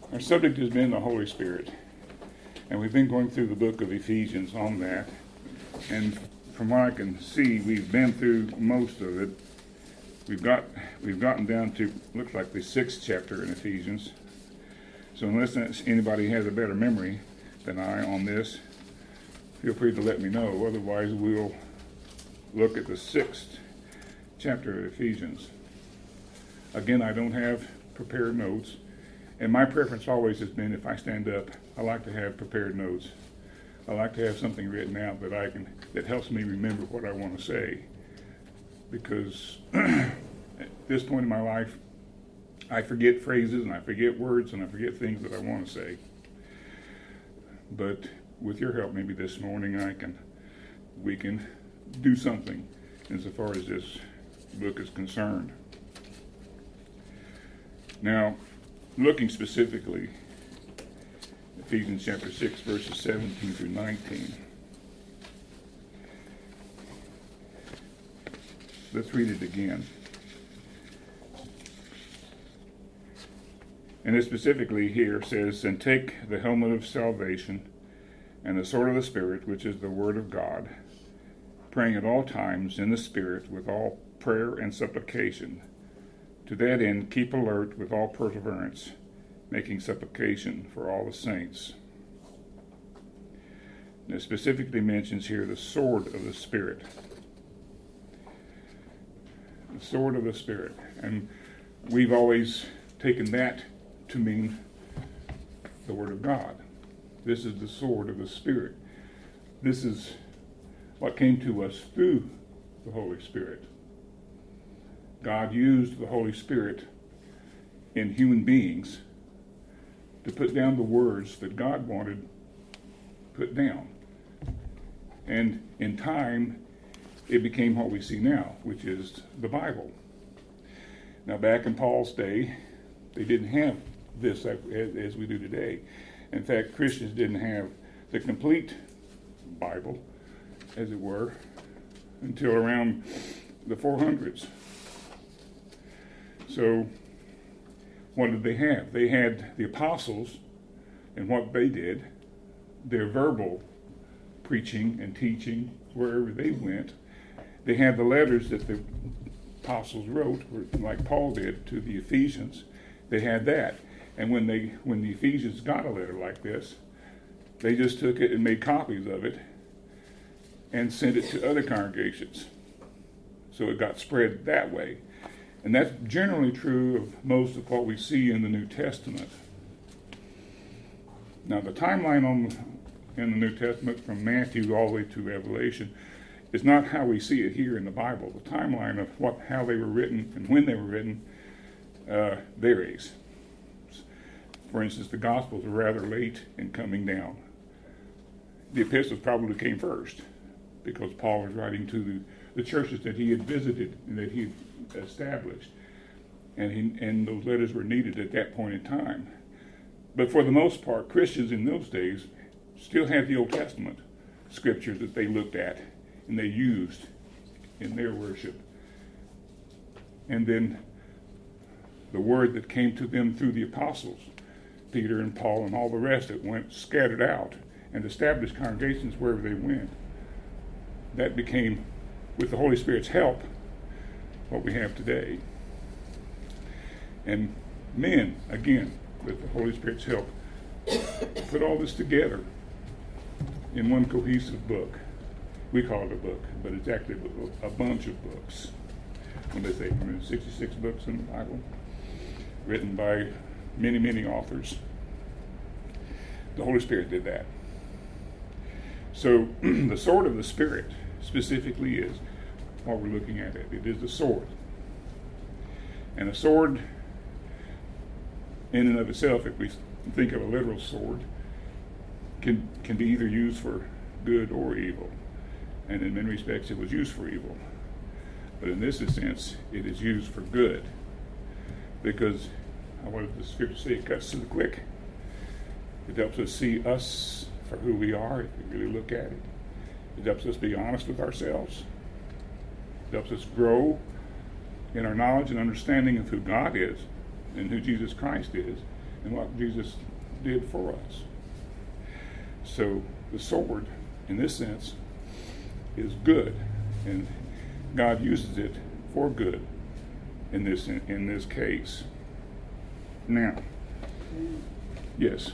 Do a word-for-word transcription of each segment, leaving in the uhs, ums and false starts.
Our subject has been the Holy Spirit, and we've been going through the book of Ephesians on that, and from what I can see, we've been through most of it. We've got we've gotten down to, looks like, the sixth chapter in Ephesians. So unless anybody has a better memory than I on this, feel free to let me know. Otherwise, we'll look at the sixth chapter of Ephesians. Again, I don't have prepared notes, and my preference always has been, if I stand up, I like to have prepared notes. I like to have something written out that I can that helps me remember what I want to say, because at this point in my life, I forget phrases and I forget words and I forget things that I want to say. But with your help, maybe this morning, I can we can do something insofar as this book is concerned. Now, looking specifically, Ephesians chapter six, verses seventeen through nineteen. Let's read it again. And it specifically here says, "And take the helmet of salvation and the sword of the Spirit, which is the word of God, praying at all times in the Spirit with all prayer and supplication. To that end, keep alert with all perseverance, making supplication for all the saints." And it specifically mentions here the sword of the Spirit. The sword of the Spirit. And we've always taken that to mean the Word of God. This is the sword of the Spirit. This is what came to us through the Holy Spirit. God used the Holy Spirit in human beings to put down the words that God wanted put down. And in time, it became what we see now, which is the Bible. Now, back in Paul's day, they didn't have this as we do today. In fact, Christians didn't have the complete Bible, as it were, until around the four hundreds. So, what did they have? They had the apostles, and what they did, their verbal preaching and teaching wherever they went. They had the letters that the apostles wrote, like Paul did to the Ephesians. They had that. And when they when the Ephesians got a letter like this, they just took it and made copies of it and sent it to other congregations. So it got spread that way. And that's generally true of most of what we see in the New Testament. Now, the timeline on in the New Testament from Matthew all the way to Revelation is not how we see it here in the Bible. The timeline of what how they were written and when they were written uh, varies. For instance, the Gospels are rather late in coming down. The epistles probably came first, because Paul was writing to the, the churches that he had visited and that he had established. And, he, and those letters were needed at that point in time. But for the most part, Christians in those days still had the Old Testament scriptures that they looked at and they used in their worship. And then the word that came to them through the apostles, Peter and Paul and all the rest that went scattered out and established congregations wherever they went. That became, with the Holy Spirit's help, what we have today. And men, again, with the Holy Spirit's help, put all this together in one cohesive book. We call it a book, but it's actually a, a bunch of books. When they say sixty-six books in the Bible, written by many, many authors. The Holy Spirit did that. So the sword of the Spirit specifically is what we're looking at. It, it is the sword. And a sword, in and of itself, if we think of a literal sword, can, can be either used for good or evil. And in many respects, it was used for evil. But in this sense, it is used for good. Because, what does the Scripture say? It cuts to the quick. It helps us see us for who we are, if we really look at it. It helps us be honest with ourselves. It helps us grow in our knowledge and understanding of who God is and who Jesus Christ is, and what Jesus did for us. So the sword, in this sense, is good, and God uses it for good in this in, in this case. Now, yes.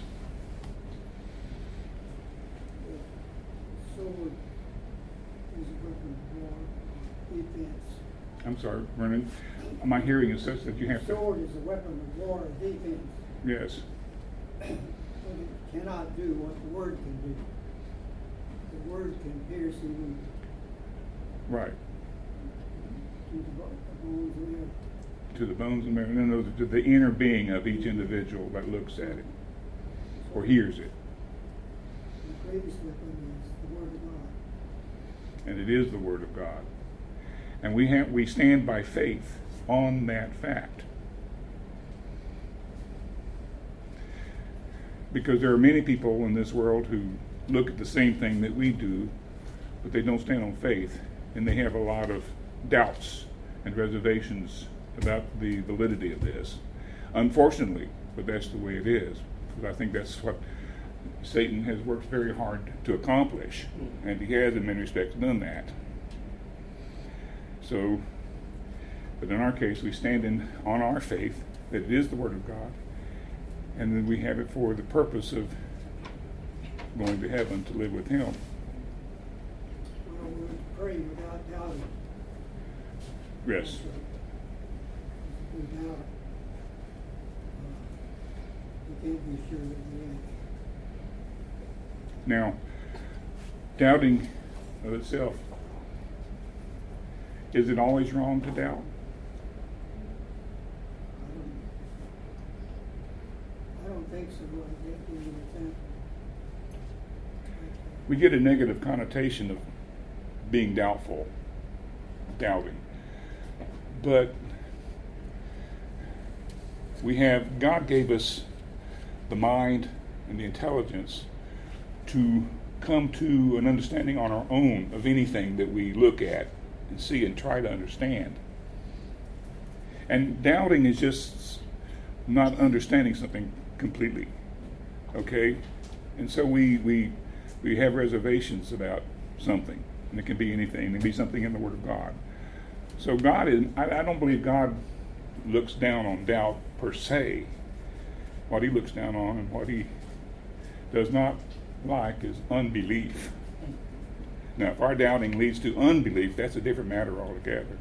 The sword is a weapon of war, defense. I'm sorry, Vernon. My hearing is such that you have The to. sword is a weapon of war or defense. Yes. But it cannot do what the word can do. The word can pierce even Right. to the bo- the bones and marrow. To the bones and marrow, and then those to the inner being of each individual that looks at it or hears it. The greatest weapon is the word of God. And it is the Word of God. And we have we stand by faith on that fact. Because there are many people in this world who look at the same thing that we do, but they don't stand on faith, and they have a lot of doubts and reservations about the validity of this. Unfortunately, but that's the way it is, because I think that's what Satan has worked very hard to accomplish, and he has in many respects done that. So, but in our case, we stand in on our faith that it is the Word of God, and then we have it for the purpose of going to heaven to live with Him. Well, we're to pray without doubting. Yes. If we doubt, uh, we can't be sure that we answer. Now, doubting of itself, is it always wrong to doubt? I don't, I don't think so. I think we would attempt. We get a negative connotation of being doubtful, doubting. But we have, God gave us the mind and the intelligence to come to an understanding on our own of anything that we look at and see and try to understand. And doubting is just not understanding something completely, okay? And so we we we have reservations about something, and it can be anything. It can be something in the Word of God. So God is, I, I don't believe God looks down on doubt per se. What He looks down on and what He does not like is unbelief. Now, if our doubting leads to unbelief, that's a different matter altogether.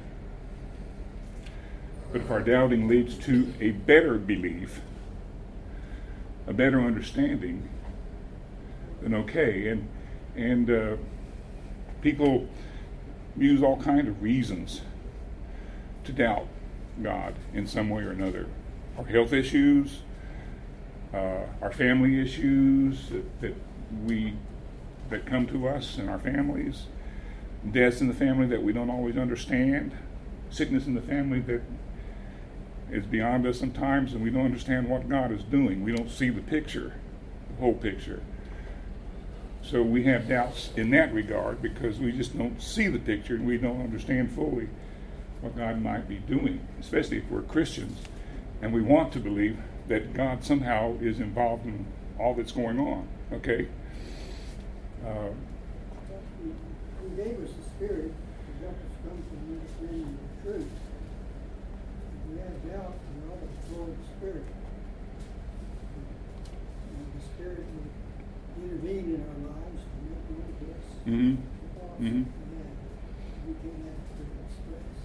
But if our doubting leads to a better belief, a better understanding, then okay. And and uh, people use all kinds of reasons to doubt God in some way or another. Our health issues, uh, our family issues that, that we that come to us and our families, deaths in the family that we don't always understand, sickness in the family that is beyond us sometimes, and we don't understand what God is doing. We don't see the picture, the whole picture. So we have doubts in that regard because we just don't see the picture and we don't understand fully what God might be doing, especially if we're Christians and we want to believe that God somehow is involved in all that's going on, okay? Uh, He, he gave us the Spirit to help us come to an understanding of the truth. If we have doubt, we ought to explore the Spirit. And the Spirit will intervene in our lives to make manifest mm-hmm. the thoughts Mm-hmm. that we have. We can't have to express.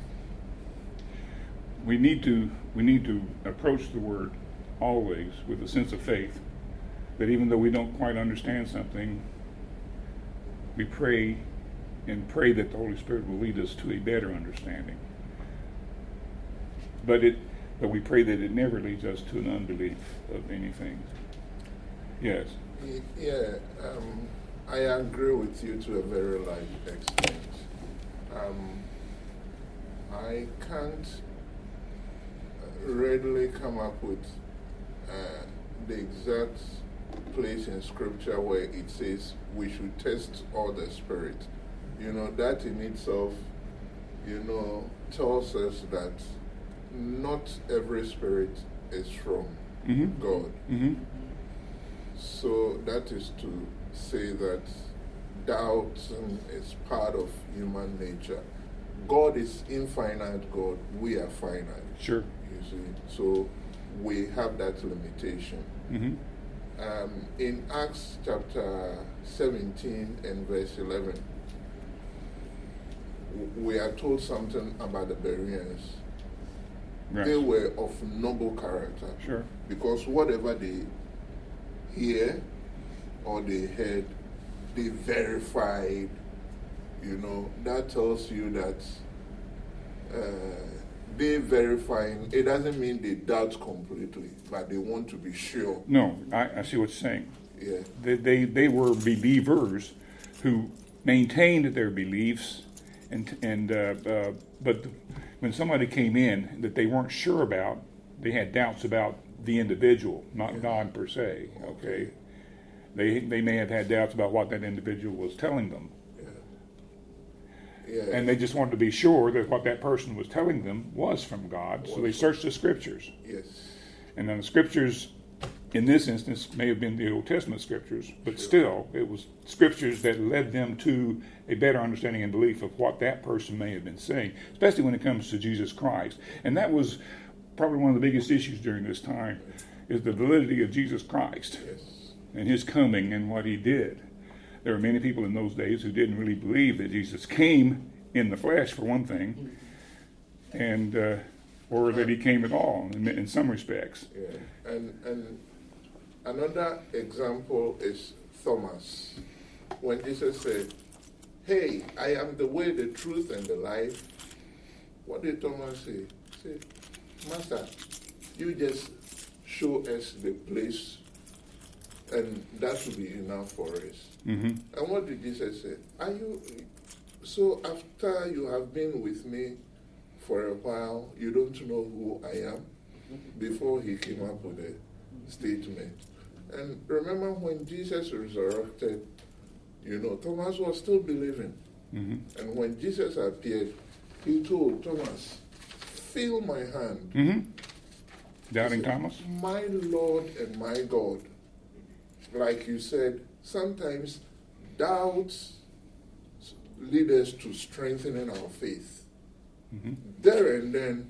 We need to we need to approach the Word always with a sense of faith that even though we don't quite understand something, we pray and pray that the Holy Spirit will lead us to a better understanding. But it but we pray that it never leads us to an unbelief of anything. Yes. Yeah, um, I agree with you to a very large extent. Um, I can't readily come up with uh, the exact place in Scripture where it says we should test all the spirit. You know, that in itself, you know, tells us that not every spirit is from Mm-hmm. God. Mm-hmm. So that is to say that doubt is part of human nature. God is infinite God, we are finite. Sure. You see, so we have that limitation. Mm-hmm. Um, in Acts chapter seventeen and verse eleven, we are told something about the Bereans. Right. They were of noble character. Sure. Because whatever they hear or they heard, they verified. You know, that tells you that uh, they verifying, it doesn't mean they doubt completely, but they want to be sure. No, I, I see what you're saying. Yeah. They, they, they were believers who maintained their beliefs, and, and uh, uh, but when somebody came in that they weren't sure about, they had doubts about the individual, not Yes. God per se, okay? They, they may have had doubts about what that individual was telling them. Yeah. And they just wanted to be sure that what that person was telling them was from God, so they searched the scriptures. Yes. And then the scriptures, in this instance, may have been the Old Testament scriptures, but still, it was scriptures that led them to a better understanding and belief of what that person may have been saying, especially when it comes to Jesus Christ. And that was probably one of the biggest issues during this time, is the validity of Jesus Christ Yes. and his coming and what he did. There were many people in those days who didn't really believe that Jesus came in the flesh, for one thing, and uh, or that he came at all in, in some respects. Yeah. And and another example is Thomas. When Jesus said, "Hey, I am the way, the truth, and the life," what did Thomas say? He said, "Master, you just show us the place, and that will be enough for us." Mm-hmm. And what did Jesus say? Are you so after you have been with me for a while, you don't know who I am? Before he came up with a statement. And remember when Jesus resurrected, you know, Thomas was still believing. Mm-hmm. And when Jesus appeared, he told Thomas, "Feel my hand." Mm-hmm. Doubting He said, Thomas? "My Lord and my God." Like you said, sometimes doubts lead us to strengthening our faith. Mm-hmm. There and then,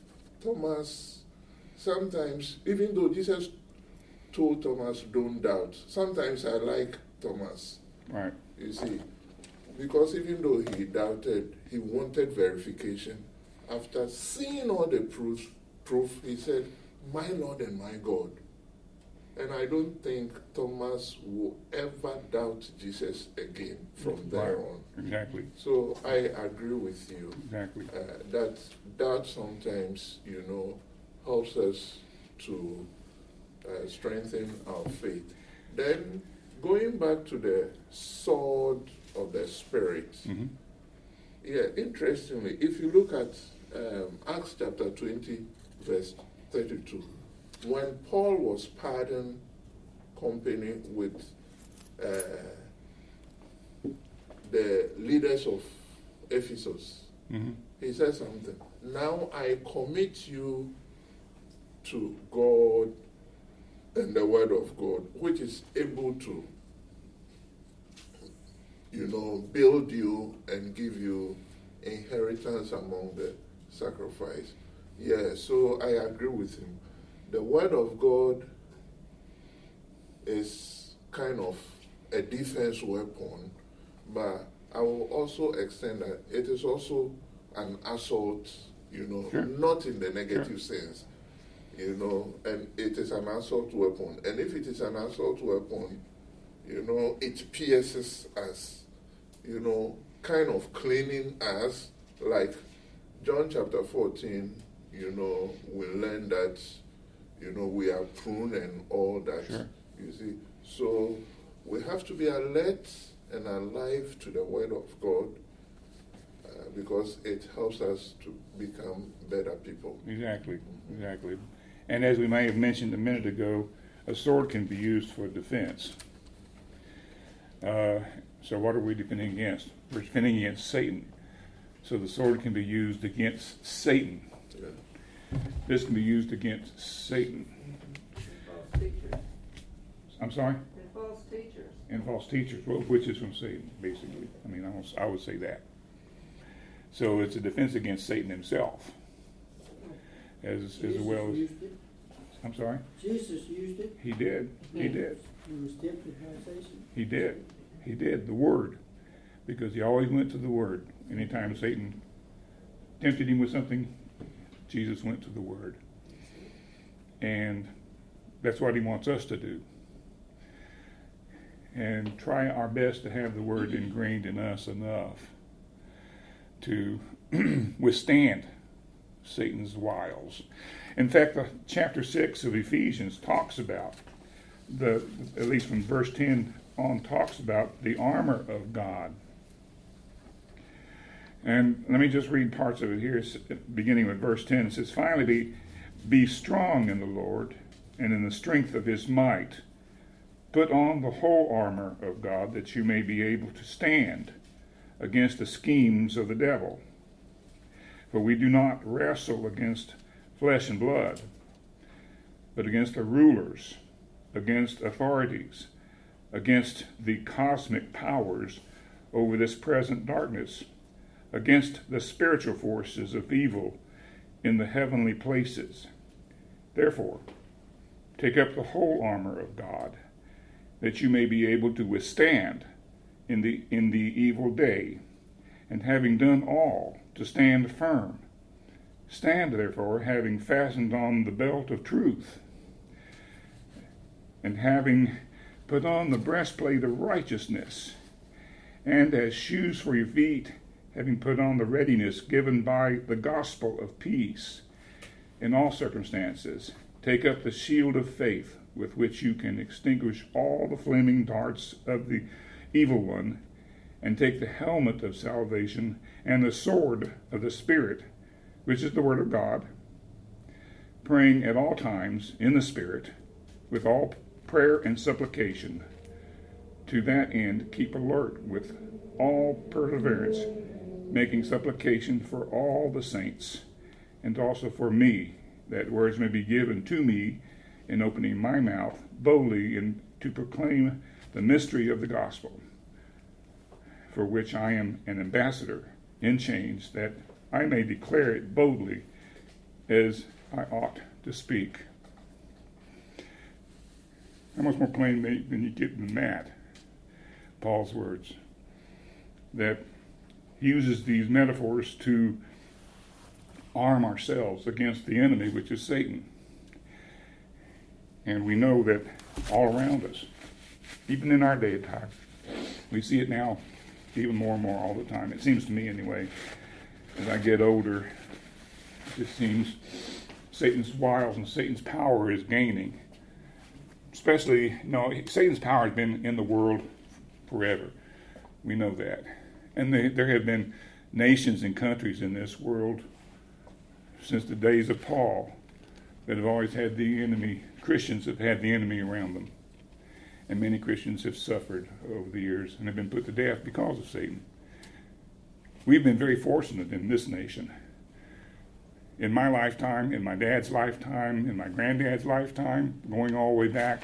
Thomas, sometimes, even though Jesus told Thomas, "Don't doubt," sometimes I like Thomas. Right. You see, because even though he doubted, he wanted verification. After seeing all the proof, proof, he said, "My Lord and my God." And I don't think Thomas will ever doubt Jesus again from there on. Exactly. So I agree with you. Exactly. Uh, that doubt sometimes, you know, helps us to uh, strengthen our faith. Then going back to the sword of the Spirit. Mm-hmm. Yeah, interestingly, if you look at um, Acts chapter twenty, verse thirty-two, when Paul was parting company with uh, the leaders of Ephesus, Mm-hmm. he said something. "Now I commit you to God and the word of God, which is able to, you know, build you and give you inheritance among the sacrifice." Yeah, so I agree with him. The word of God is kind of a defense weapon, but I will also extend that it is also an assault, you know, Sure. not in the negative Sure. sense, you know, and it is an assault weapon. And if it is an assault weapon, you know, it pierces us, you know, kind of cleaning us, like John chapter fourteen, you know, we learn that, you know, we are pruned and all that, Sure. you see. So we have to be alert and alive to the word of God uh, because it helps us to become better people. Exactly. Exactly. And as we may have mentioned a minute ago, a sword can be used for defense. Uh, so what are we defending against? We're defending against Satan. So the sword can be used against Satan. Yeah. This can be used against Satan. teachers. I'm sorry? And false teachers. And false teachers, well, which is from Satan, basically. I mean, I, don't, I would say that. So it's a defense against Satan himself, as, as Jesus well as... used it. I'm sorry? Jesus used it. He did. He did. He was tempted by Satan. He did. He did. The Word. Because he always went to the Word. Anytime Satan tempted him with something, Jesus went to the Word. And that's what he wants us to do. And try our best to have the Word ingrained in us enough to withstand Satan's wiles. In fact, the chapter six of Ephesians talks about, the at least from verse ten on, talks about the armor of God. And let me just read parts of it here, beginning with verse ten. It says, "Finally, be, be strong in the Lord and in the strength of his might. Put on the whole armor of God, that you may be able to stand against the schemes of the devil. For we do not wrestle against flesh and blood, but against the rulers, against authorities, against the cosmic powers over this present darkness, against the spiritual forces of evil in the heavenly places. Therefore, take up the whole armor of God, that you may be able to withstand in the in the evil day, and having done all, to stand firm. Stand therefore, having fastened on the belt of truth, and having put on the breastplate of righteousness, and as shoes for your feet, having put on the readiness given by the gospel of peace. In all circumstances, take up the shield of faith, with which you can extinguish all the flaming darts of the evil one, and take the helmet of salvation and the sword of the Spirit, which is the word of God, praying at all times in the Spirit, with all prayer and supplication. To that end, keep alert with all perseverance, making supplication for all the saints, and also for me, that words may be given to me in opening my mouth boldly and to proclaim the mystery of the gospel, for which I am an ambassador in chains, that I may declare it boldly as I ought to speak." How much more plain than you get than that? Paul's words. That he uses these metaphors to arm ourselves against the enemy, which is Satan. And we know that all around us, even in our day and time, we see it now even more and more all the time. It seems to me anyway, as I get older, it just seems Satan's wiles and Satan's power is gaining. Especially, no, Satan's power has been in the world forever. We know that. And they, there have been nations and countries in this world since the days of Paul that have always had the enemy. Christians have had the enemy around them. And many Christians have suffered over the years and have been put to death because of Satan. We've been very fortunate in this nation. In my lifetime, in my dad's lifetime, in my granddad's lifetime, going all the way back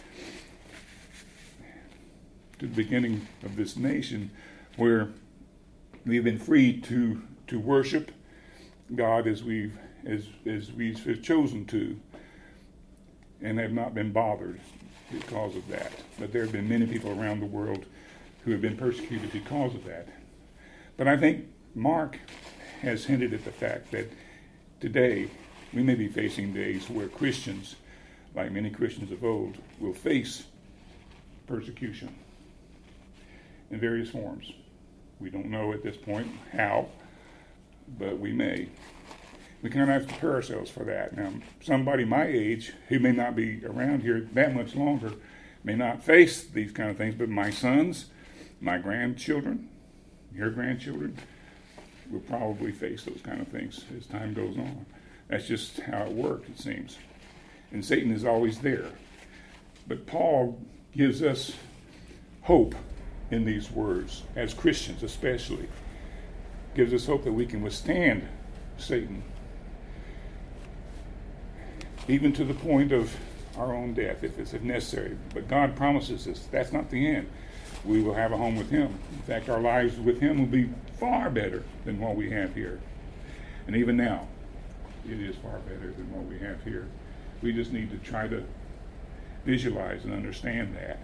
to the beginning of this nation, where we've been free to to worship God as we've as as we've chosen to, and have not been bothered because of that. But there have been many people around the world who have been persecuted because of that. But I think Mark has hinted at the fact that today we may be facing days where Christians, like many Christians of old, will face persecution in various forms. We don't know at this point how, but we may. We kind of have to prepare ourselves for that. Now, somebody my age who may not be around here that much longer may not face these kind of things, but my sons, my grandchildren, your grandchildren will probably face those kind of things as time goes on. That's just how it works, it seems. And Satan is always there. But Paul gives us hope in these words, as Christians especially. Gives us hope that we can withstand Satan, even to the point of our own death if it's necessary. But God promises us that's not the end. We will have a home with him. In fact, our lives with him will be far better than what we have here. And even now, it is far better than what we have here. We just need to try to visualize and understand that.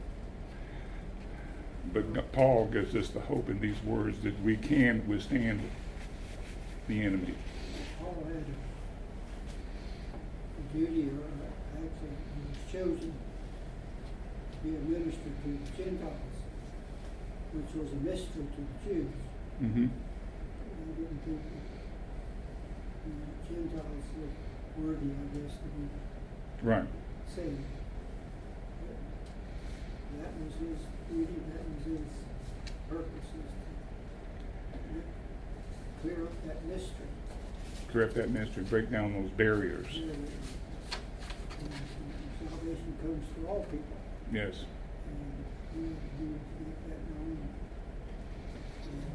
But Paul gives us the hope in these words that we can withstand the enemy. Paul had a duty, or actually he was chosen to be a minister to the Gentiles, which was a mystery to the Jews. Mm-hmm. They didn't think that the Gentiles were worthy, I guess, to be Right. saved. But that was his duty, that was his purpose, is to clear up that mystery. Clear up that mystery, break down those barriers. Yeah, and, and salvation comes to all people. Yes. And we need to do to make that known. And,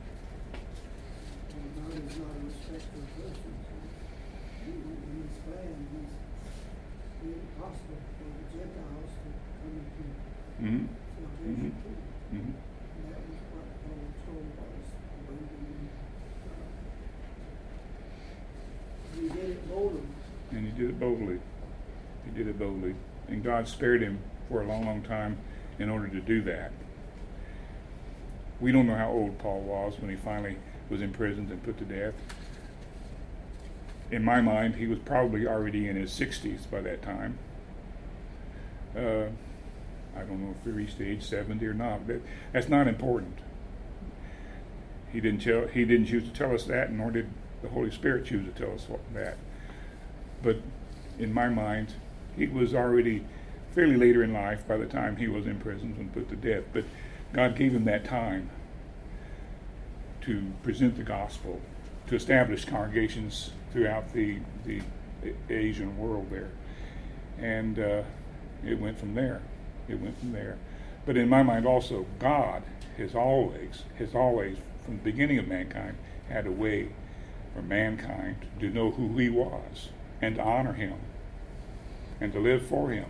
and God is not a respecter of persons. He, in his plan, he's made it possible for the Gentiles to come into Mm-hmm. salvation Mm-hmm. too. Mm-hmm. And that was what Paul told us, believing in God. He did it boldly. And he did it boldly. He did it boldly. And God spared him for a long, long time in order to do that. We don't know how old Paul was when he finally was imprisoned and put to death. In my mind, he was probably already in his sixties by that time. Uh, I don't know if he reached age seventy or not. That, that's not important. He didn't tell, he didn't choose to tell us that, nor did the Holy Spirit choose to tell us that. But in my mind, he was already fairly later in life by the time he was imprisoned and put to death. But God gave him that time to present the gospel, to establish congregations throughout the, the Asian world there. And uh, it went from there. It went from there. But in my mind also, God has always, has always, from the beginning of mankind, had a way for mankind to know who he was and to honor him and to live for him.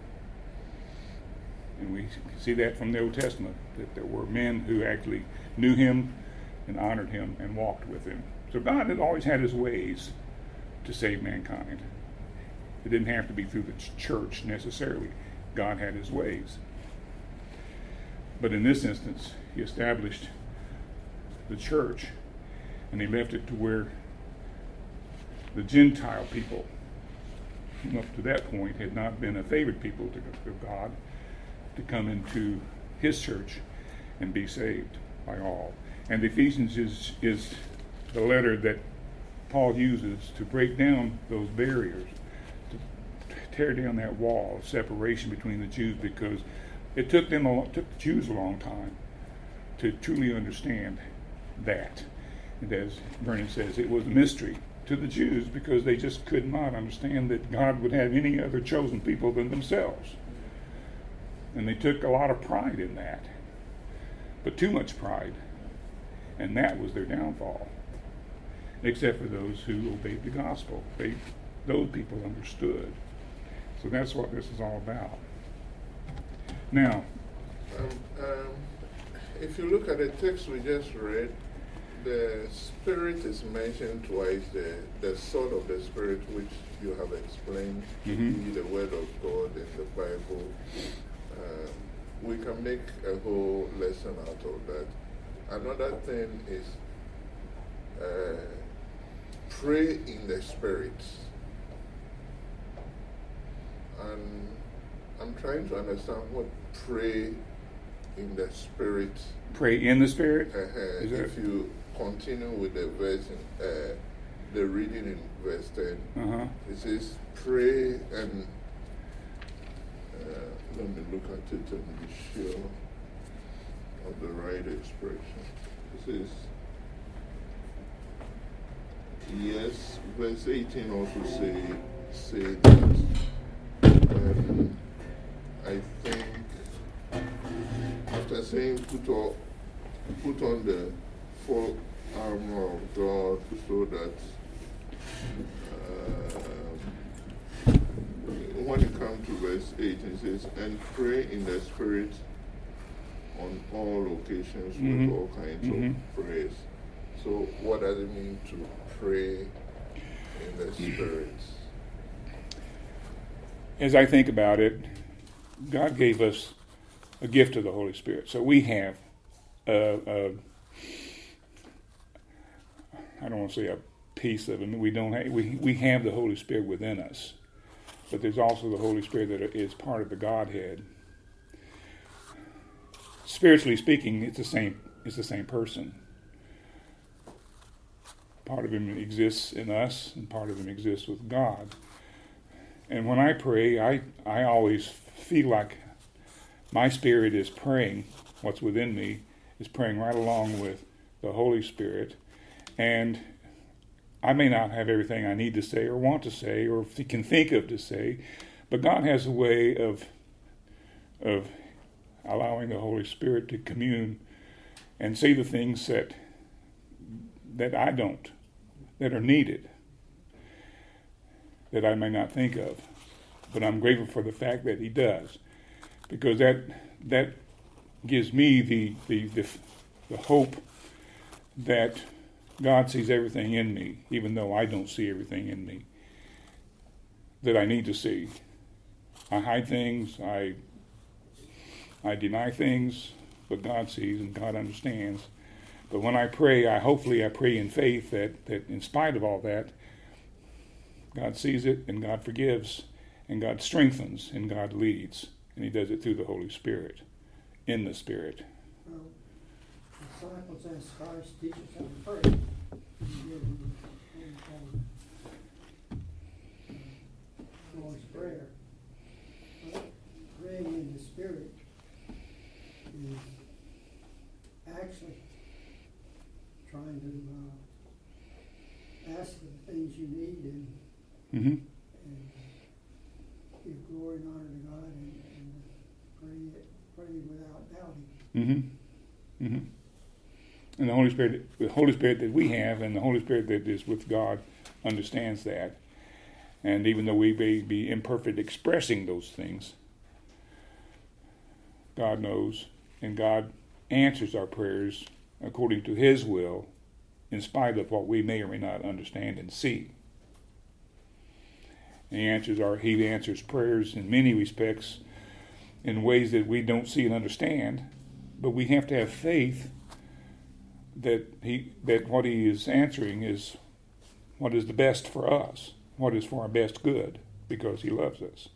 And we see that from the Old Testament, that there were men who actually knew him and honored him and walked with him. So God had always had his ways to save mankind. It didn't have to be through the ch- church necessarily. God had his ways. But in this instance, he established the church, and he left it to where the Gentile people, up to that point, had not been a favored people to, to God, to come into his church and be saved by all. And Ephesians is, is the letter that Paul uses to break down those barriers, to tear down that wall of separation between the Jews, because it took them a, took the Jews a long time to truly understand that. And as Vernon says, it was a mystery to the Jews because they just could not understand that God would have any other chosen people than themselves. And they took a lot of pride in that, but too much pride. And that was their downfall, except for those who obeyed the gospel. They, those people understood. So that's what this is all about. Now, Um, um, if you look at the text we just read, the Spirit is mentioned twice, the, the sword of the Spirit, which you have explained to Mhm. be the Word of God in the Bible. Um, we can make a whole lesson out of that. Another thing is uh, pray in the Spirit. And I'm trying to understand what pray in the Spirit. pray in the Spirit. Uh-huh. Is that- If you continue with the verse, in, uh, the reading in verse ten, Uh-huh. it says, pray and uh, let me look at it and be sure of the right expression. It says, yes, verse eighteen also say, say that. Um, I think after saying put on, put on the full armor of God so that um, when it comes eight, it says, and pray in the Spirit on all occasions mm-hmm. with all kinds mm-hmm. of prayers. So what does it mean to pray in the Spirit? As I think about it, God gave us a gift of the Holy Spirit. So we have, a, a, I don't want to say a piece of it. We don't have, we, we have the Holy Spirit within us. But there's also the Holy Spirit that is part of the Godhead. Spiritually speaking, it's the same, it's the same person. Part of him exists in us, and part of him exists with God. And when I pray, I, I always feel like my spirit is praying, what's within me is praying right along with the Holy Spirit. And I may not have everything I need to say or want to say or can think of to say, but God has a way of, of allowing the Holy Spirit to commune and say the things that, that I don't, that are needed, that I may not think of. But I'm grateful for the fact that he does, because that that gives me the the, the, the hope that God sees everything in me, even though I don't see everything in me that I need to see. I hide things, I I deny things, but God sees and God understands. But when I pray, I hopefully I pray in faith that, that in spite of all that, God sees it and God forgives and God strengthens and God leads. And he does it through the Holy Spirit, in the Spirit. Well, disciples asked Christ, teach us how to pray. He gave them the Lord's Prayer. But praying in the Spirit is actually trying to uh, ask for the things you need and, mm-hmm. and give glory and honor to God and, and pray, pray without doubting. Mm-hmm. Mm-hmm. And the Holy Spirit, the Holy Spirit that we have and the Holy Spirit that is with God understands that. And even though we may be imperfect expressing those things, God knows, and God answers our prayers according to his will, in spite of what we may or may not understand and see. And he answers our he answers prayers in many respects in ways that we don't see and understand, but we have to have faith that he that what he is answering is what is the best for us, what is for our best good, because he loves us.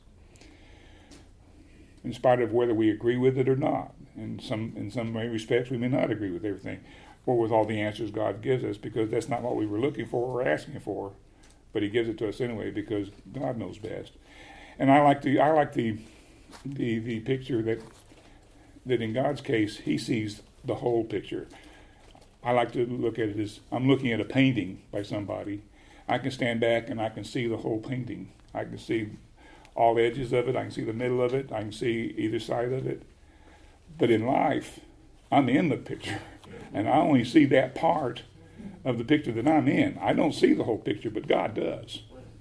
In spite of whether we agree with it or not. In some in some respects, we may not agree with everything or with all the answers God gives us, because that's not what we were looking for or asking for. But he gives it to us anyway because God knows best. And I like the I like the the the picture that that in God's case he sees the whole picture. I like to look at it as I'm looking at a painting by somebody. I can stand back and I can see the whole painting. I can see all edges of it. I can see the middle of it. I can see either side of it. But in life, I'm in the picture, and I only see that part of the picture that I'm in. I don't see the whole picture, but God does.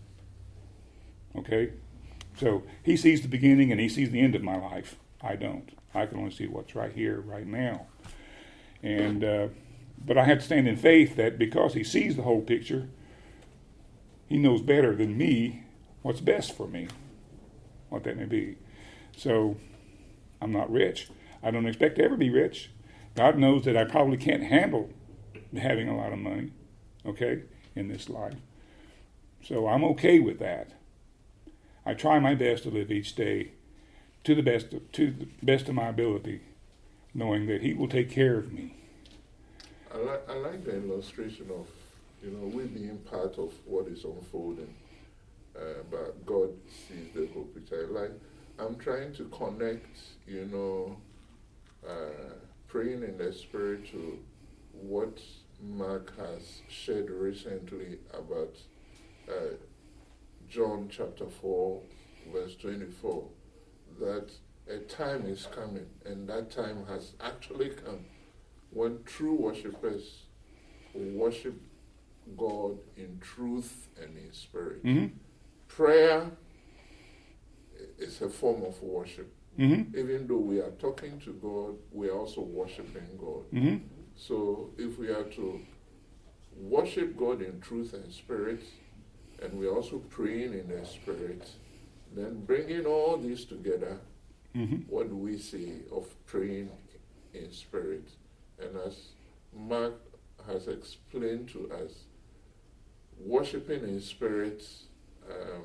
Okay? So he sees the beginning and he sees the end of my life. I don't. I can only see what's right here, right now. And uh, but I have to stand in faith that because he sees the whole picture, he knows better than me what's best for me, what that may be. So I'm not rich. I don't expect to ever be rich. God knows that I probably can't handle having a lot of money, okay, in this life. So I'm okay with that. I try my best to live each day to the best of, to the best of my ability, knowing that he will take care of me. I like I like the illustration of, you know, we being part of what is unfolding, uh, but God sees the whole picture. I like I'm trying to connect, you know, uh, praying in the Spirit to what Mark has shared recently about uh, John chapter four, verse twenty-four, that a time is coming, and that time has actually come, when true worshippers worship God in truth and in spirit. Mm-hmm. Prayer it's a form of worship. Mm-hmm. Even though we are talking to God, we are also worshiping God. Mm-hmm. So if we are to worship God in truth and spirit, and we're also praying in the spirit, then bringing all these together, Mm-hmm. what do we say of praying in spirit? And as Mark has explained to us, worshiping in spirit, um,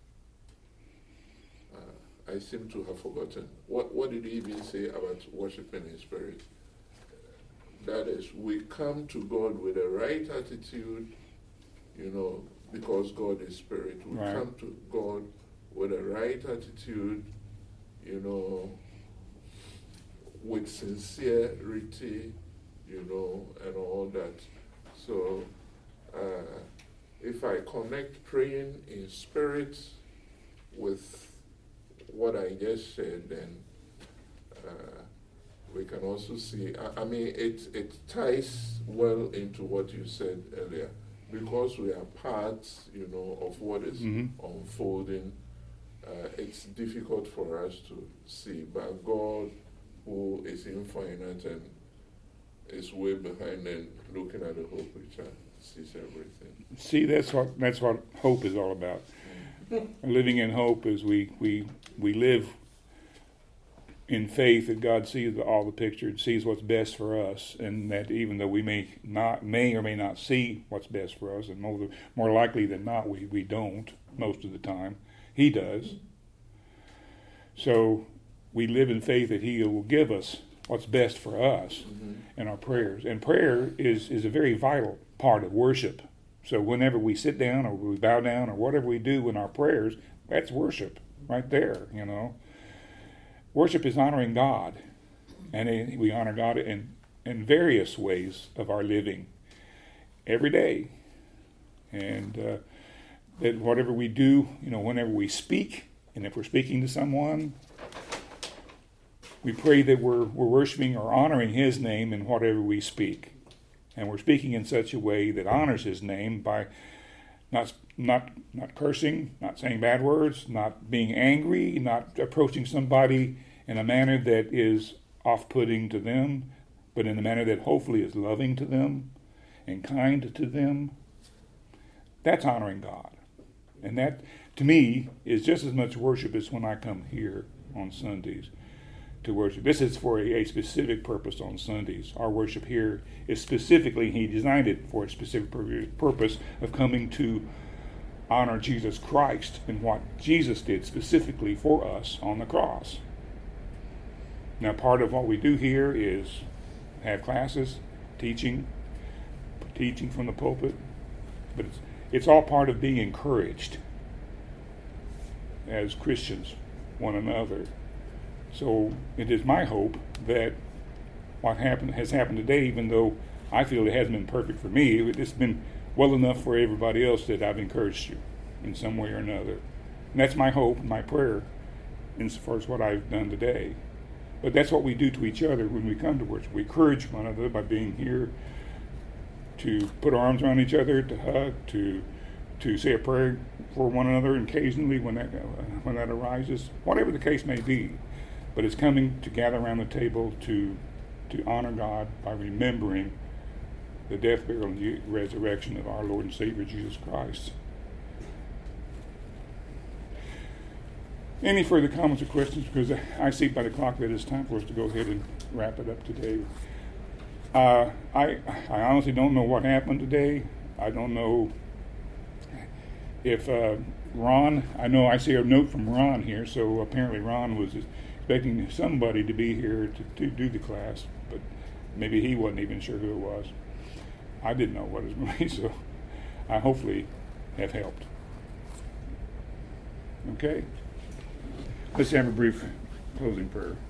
uh, I seem to have forgotten. What, what did he even say about worshiping in spirit? That is, we come to God with the right attitude, you know, because God is spirit. We Right. come to God with the right attitude, you know, with sincerity, you know, and all that. So, uh, if I connect praying in spirit with what I just said, then uh, we can also see, I, I mean, it, it ties well into what you said earlier, because we are parts, you know, of what is Mhm. unfolding. Uh, it's difficult for us to see, but God, who is infinite and is way behind and looking at the whole picture, sees everything. See, that's what that's what hope is all about. Living in hope is we we we live in faith that God sees all the picture, sees what's best for us, and that even though we may not may or may not see what's best for us, and more more likely than not we, we don't most of the time, He does. So we live in faith that He will give us what's best for us Mm-hmm. in our prayers. And prayer is, is a very vital part of worship. So whenever we sit down or we bow down or whatever we do in our prayers, that's worship right there, you know. Worship is honoring God. And it, we honor God in, in various ways of our living every day. And uh, that whatever we do, you know, whenever we speak, and if we're speaking to someone, we pray that we're, we're worshiping or honoring His name in whatever we speak. And we're speaking in such a way that honors His name by not not not cursing, not saying bad words, not being angry, not approaching somebody in a manner that is off-putting to them, but in a manner that hopefully is loving to them and kind to them. That's honoring God. And that, to me, is just as much worship as when I come here on Sundays to worship. This is for a, a specific purpose on Sundays. Our worship here is specifically, He designed it for a specific pur- purpose of coming to honor Jesus Christ and what Jesus did specifically for us on the cross. Now, part of what we do here is have classes, teaching, teaching from the pulpit, but it's, it's all part of being encouraged as Christians, one another. So it is my hope that what happened has happened today, even though I feel it hasn't been perfect for me, it's been well enough for everybody else that I've encouraged you in some way or another. And that's my hope, my prayer, insofar as what I've done today. But that's what we do to each other when we come to worship. We encourage one another by being here, to put our arms around each other, to hug, to to say a prayer for one another occasionally when that uh, when that arises, whatever the case may be. But it's coming to gather around the table to to honor God by remembering the death, burial, and resurrection of our Lord and Savior Jesus Christ. Any further comments or questions? Because I see by the clock that it's time for us to go ahead and wrap it up today. Uh, I I honestly don't know what happened today. I don't know if uh, Ron, I know I see a note from Ron here, so apparently Ron was expecting somebody to be here to, to do the class, but maybe he wasn't even sure who it was. I didn't know what it was going to be, so I hopefully have helped. Okay? Let's have a brief closing prayer.